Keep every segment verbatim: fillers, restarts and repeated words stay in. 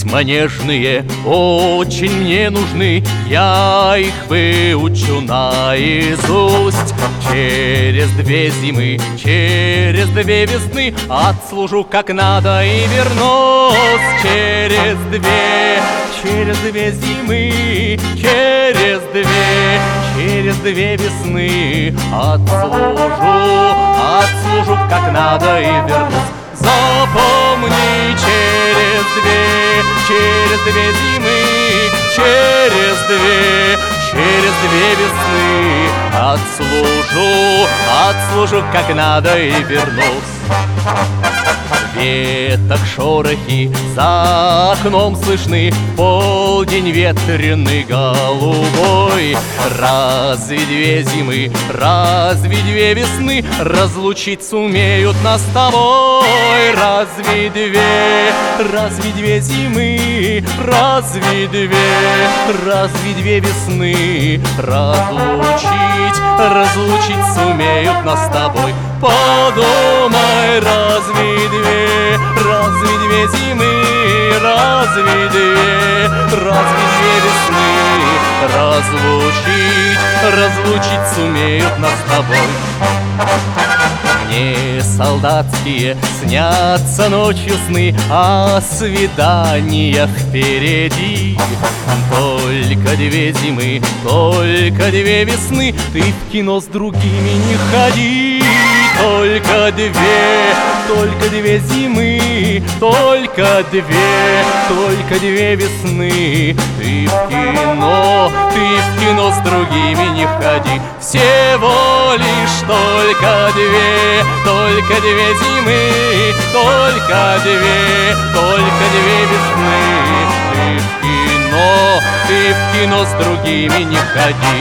Письма нежные очень мне нужны, я их выучу наизусть. Через две зимы, через две весны отслужу как надо и вернусь. Через две, через две зимы, через две, через две весны отслужу, отслужу как надо и вернусь. Запомни, через две, через две зимы, через две, через две весны отслужу, отслужу как надо и вернусь. Веток шорохи за окном слышны, полдень ветреный голубой. Разве две зимы, разве две весны разлучить сумеют нас с тобой? Разве две, разве две зимы, разве две, разве две весны разлучить, разлучить сумеют нас с тобой? Подумай, разве две, разве две зимы, разве две, разве две весны разлучить, разлучить сумеют нас с тобой? Мне солдатские снятся ночью сны о свиданиях впереди. Только две зимы, только две весны ты в кино с другими не ходи. Только две, только две зимы, только две, только две весны ты в кино, ты в кино с другими не ходи. Всего лишь только две, только две зимы, только две, только две весны ты в кино, ты в кино с другими не ходи.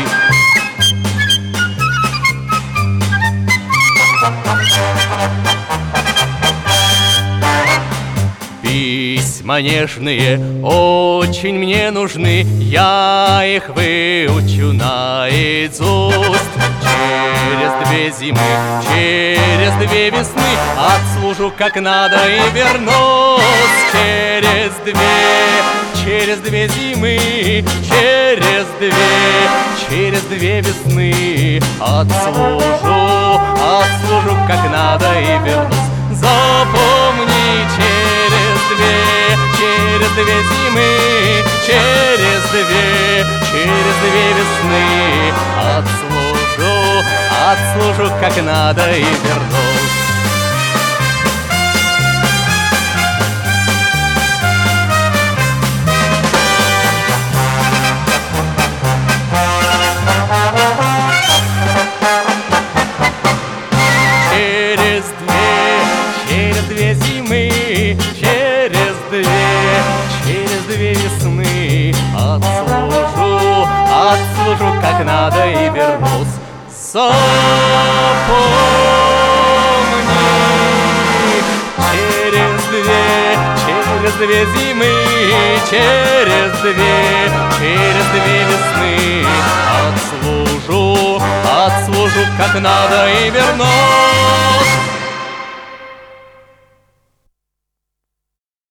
Письма нежные очень мне нужны, я их выучу наизусть. Через две зимы, через две весны отслужу как надо и вернусь. Через две, через две зимы, через две, через две весны отслужу, отслужу как надо и вернусь. Запомни, через две, через две зимы, через две, через две весны отслужу, отслужу как надо и вернусь. Через две, через две весны отслужу, отслужу как надо и вернусь. Запомни, через две, через две зимы, через две, через две весны отслужу, отслужу как надо и вернусь.